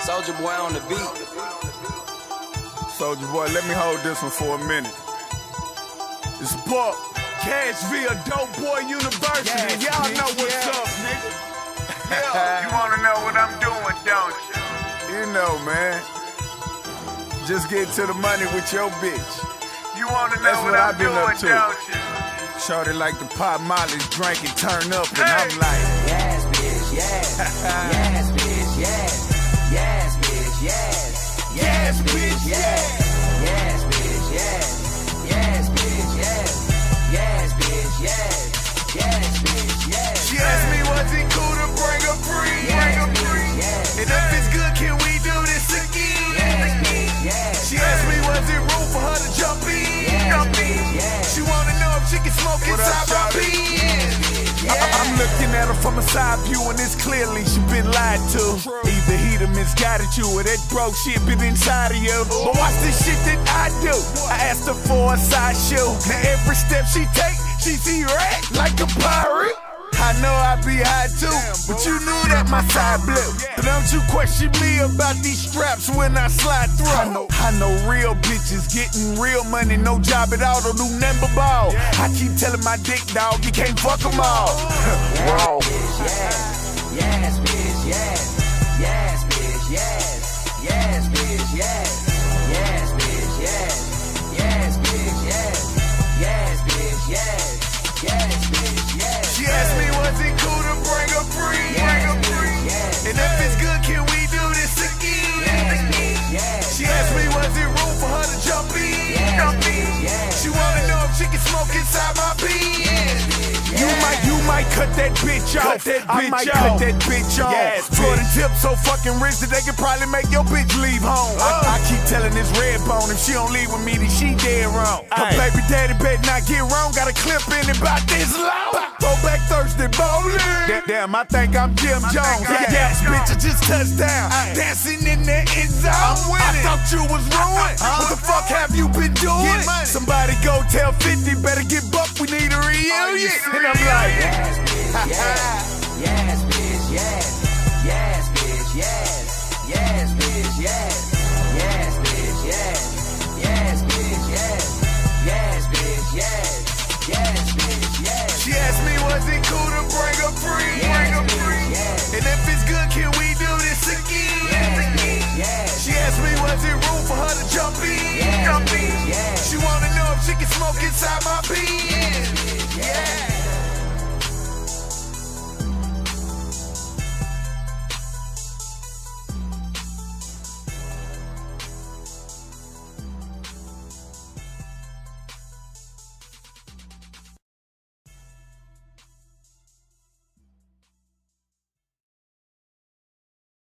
Soulja Boy on the beat. Soulja Boy, let me hold this one for a minute. It's Buck, Cash via Dope Boy University. Y'all know what's up, nigga. Yeah. You wanna know what I'm doing, don't you? You know, man. Just get to the money with your bitch. You wanna know That's what what I'm I've been doing, up to. don't you? Shorty like to pop mollies, drink and turn up, and Hey. I'm like, Yes, bitch, yes. Yes, bitch, yes. Yes, bitch, yes. Yes, bitch, yes. Yes, bitch, yes. Yes, bitch, yes. Yes, bitch, yes. Yes, bitch, yes. She asked me, was it cool to bring her free? Yes, bitch, yes. And if it's good, can we do this again? Yes, bitch, yes. She asked me, was it room for her to jump in? Yes, Jump bitch, in. yes. She wanna know if she can smoke What up, inside my shawty? pen. I'm looking at her from a side view and it's clearly she been lied to. Either he done misguided you or that broke shit been inside of you. But watch this shit that I do. I asked her for a side shoe. Now every step she take, she's erect like a pirate. I know I be high too, but you knew that my side blew. So don't you question me about these straps when I slide through. I know real bitches getting real money, no job at all, don't do nothing but ball. I keep telling my dick dog, you can't fuck them all. Wrong. Yes, yes, bitch, yes. Yes, bitch, yes. Yes, bitch, yes. Yes, bitch, yes. Yes, bitch, yes. Yes, bitch, yes. Yes, bitch, yes. She asked me, was it cool to bring her free? Yes, And if it's good, can we do this again? yes. She asked me, was it room for her to jump in? Yes. She wanna know if she can smoke inside my pen. You might cut that bitch off. I might cut that bitch off. Yes, Florida tip so fucking rich that they can probably make your bitch leave home. I keep telling this red bone, if she don't leave with me, then she dead wrong. Her baby daddy better not get wrong. Got a clip in it about this long. Throwback Thursday bowling. Damn, I think I'm Jim Jones. Yes, bitch, I just touched down. Dancing in the end zone. I thought you was ruined. What the fuck have you been doing? Somebody go tell 50, better get buck. We need a reunion. And I'm like, Yes, bitch, yes. Yes, bitch, yes. Yes, bitch, yes. Yes, bitch, yes. Yes, bitch, yes. Yes, bitch, yes. Yes, bitch, yes. Yes, bitch, yes. She asked me, was it cool to bring her free? Yes. And if it's good, can we do this again? Yes. She asked me, was it room for her to jump in? Yes. She wanna know if she can smoke inside my pen.